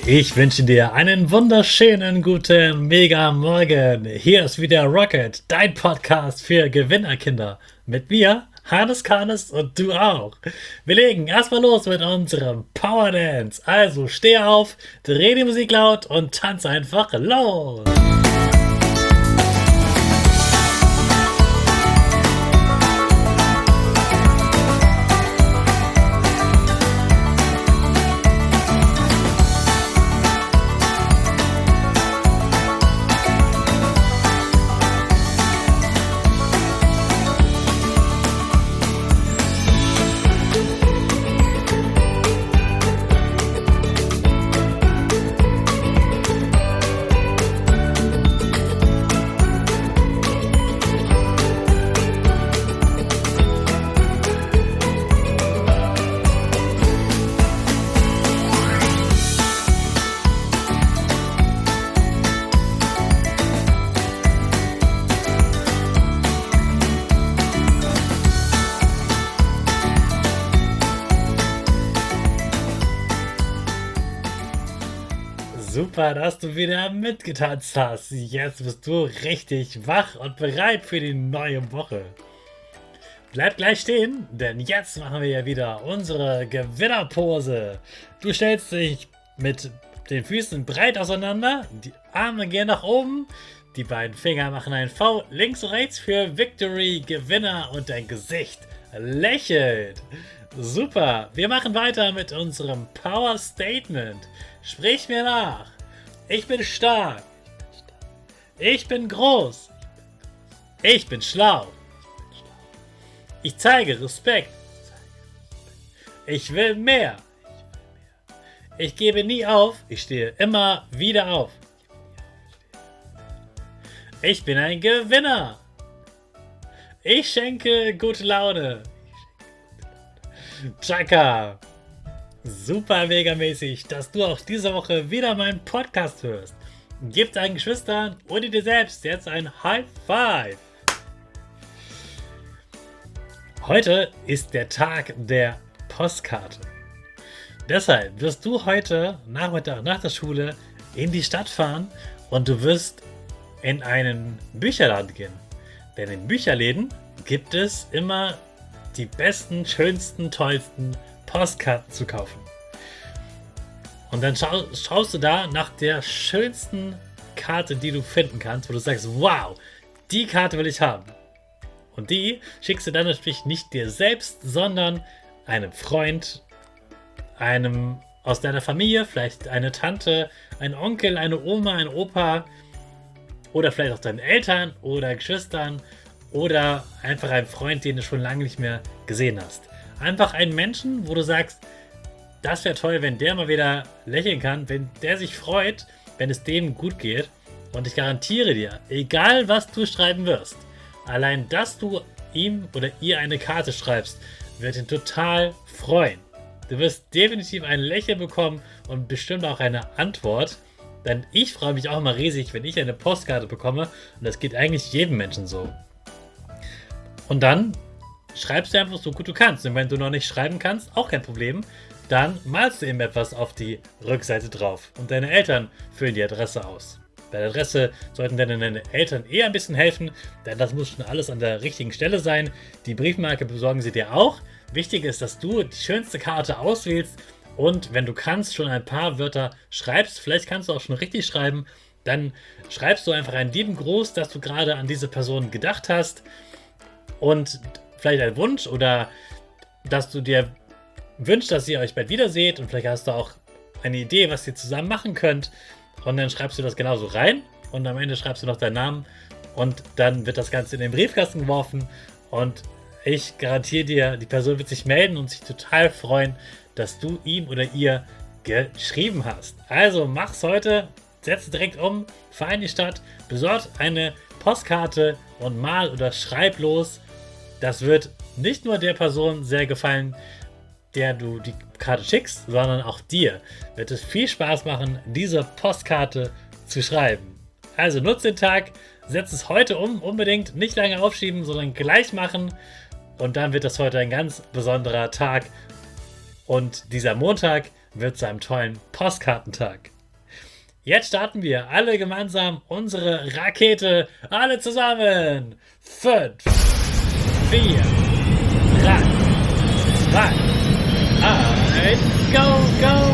Ich wünsche dir einen wunderschönen guten Mega-Morgen. Hier ist wieder Rocket, dein Podcast für Gewinnerkinder. Mit mir, Hannes Karnes und du auch. Wir legen erstmal los mit unserem Power Dance. Also steh auf, dreh die Musik laut und tanz einfach los. Super, dass du wieder mitgetanzt hast. Jetzt bist du richtig wach und bereit für die neue Woche. Bleib gleich stehen, denn jetzt machen wir ja wieder unsere Gewinnerpose. Du stellst dich mit den Füßen breit auseinander, die Arme gehen nach oben, die beiden Finger machen ein V links und rechts für Victory, Gewinner und dein Gesicht lächelt. Super, wir machen weiter mit unserem Power Statement. Sprich mir nach. Ich bin stark. Ich bin groß. Ich bin schlau. Ich zeige Respekt. Ich will mehr. Ich gebe nie auf. Ich stehe immer wieder auf. Ich bin ein Gewinner. Ich schenke gute Laune. Chaka. Super megamäßig, dass du auch diese Woche wieder meinen Podcast hörst. Gib deinen Geschwistern und dir selbst jetzt ein High Five. Heute ist der Tag der Postkarte. Deshalb wirst du heute Nachmittag nach der Schule in die Stadt fahren und du wirst in einen Bücherladen gehen. Denn in Bücherläden gibt es immer die besten, schönsten, tollsten Postkarten zu kaufen. Und dann schaust du da nach der schönsten Karte, die du finden kannst, wo du sagst, wow, die Karte will ich haben. Und die schickst du dann natürlich nicht dir selbst, sondern einem Freund, einem aus deiner Familie, vielleicht eine Tante, ein Onkel, eine Oma, ein Opa oder vielleicht auch deinen Eltern oder Geschwistern oder einfach einen Freund, den du schon lange nicht mehr gesehen hast. Einfach einen Menschen, wo du sagst, das wäre toll, wenn der mal wieder lächeln kann, wenn der sich freut, wenn es dem gut geht. Und ich garantiere dir, egal was du schreiben wirst, allein, dass du ihm oder ihr eine Karte schreibst, wird ihn total freuen. Du wirst definitiv ein Lächeln bekommen und bestimmt auch eine Antwort. Denn ich freue mich auch immer riesig, wenn ich eine Postkarte bekomme. Und das geht eigentlich jedem Menschen so. Und dann schreibst du einfach so gut du kannst. Und wenn du noch nicht schreiben kannst, auch kein Problem, dann malst du eben etwas auf die Rückseite drauf. Und deine Eltern füllen die Adresse aus. Bei der Adresse sollten deine Eltern eher ein bisschen helfen, denn das muss schon alles an der richtigen Stelle sein. Die Briefmarke besorgen sie dir auch. Wichtig ist, dass du die schönste Karte auswählst und wenn du kannst, schon ein paar Wörter schreibst. Vielleicht kannst du auch schon richtig schreiben. Dann schreibst du einfach einen lieben Gruß, dass du gerade an diese Person gedacht hast und vielleicht ein Wunsch oder dass du dir wünschst, dass ihr euch bald wiederseht und vielleicht hast du auch eine Idee, was ihr zusammen machen könnt und dann schreibst du das genauso rein und am Ende schreibst du noch deinen Namen und dann wird das Ganze in den Briefkasten geworfen und ich garantiere dir, die Person wird sich melden und sich total freuen, dass du ihm oder ihr geschrieben hast. Also mach's heute, setz direkt um, fahr in die Stadt, besorg eine Postkarte und mal oder schreib los. Das wird nicht nur der Person sehr gefallen, der du die Karte schickst, sondern auch dir wird es viel Spaß machen, diese Postkarte zu schreiben. Also nutze den Tag, setz es heute um, unbedingt nicht lange aufschieben, sondern gleich machen und dann wird das heute ein ganz besonderer Tag und dieser Montag wird zu einem tollen Postkartentag. Jetzt starten wir alle gemeinsam unsere Rakete. Alle zusammen. 5, 4, 3, 2, 1, go, go!